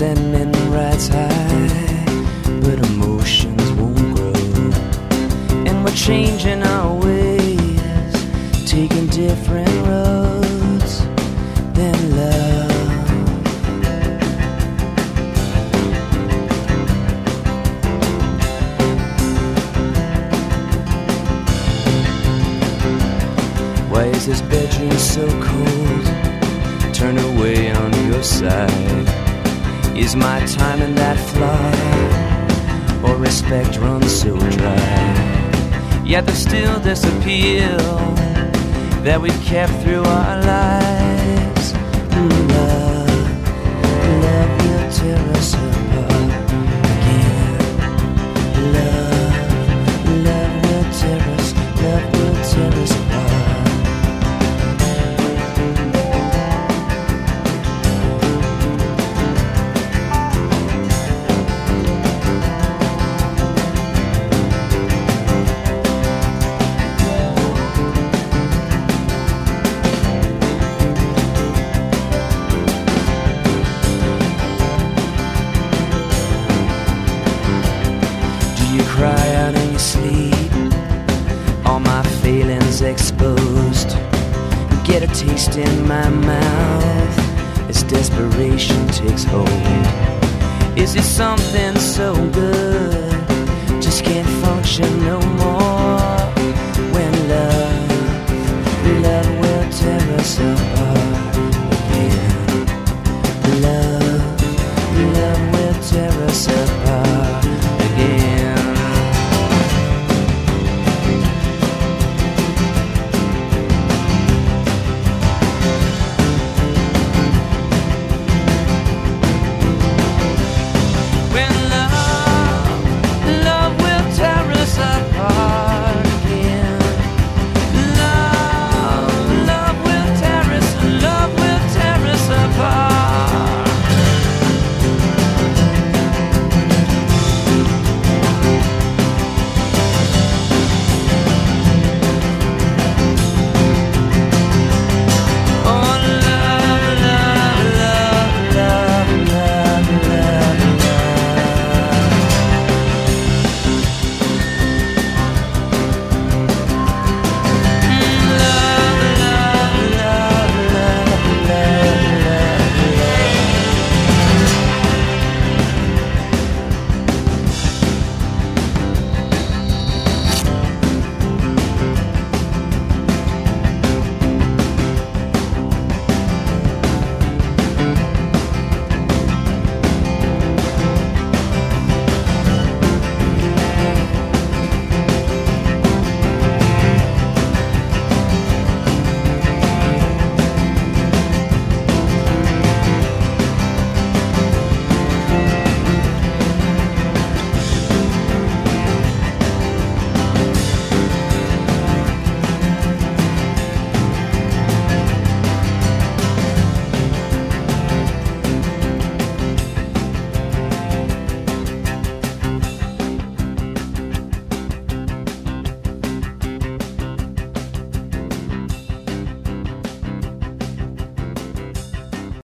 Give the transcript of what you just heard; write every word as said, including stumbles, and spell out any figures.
resentment rides high, but emotions won't grow. And we're changing our ways, taking different roads than love. Why is this bedroom so cold? Turn away on your side. Is my time in that flawed, or respect runs so dry? Yet there's still this appeal that we've kept through our lives. Love, love will tear us apart again. Love, love will tear us, love will tear us apart. Cry out in your sleep, all my feelings exposed. Get a taste in my mouth as desperation takes hold. Is it something so good, just can't function no more? When love, love will tear us apart again. Love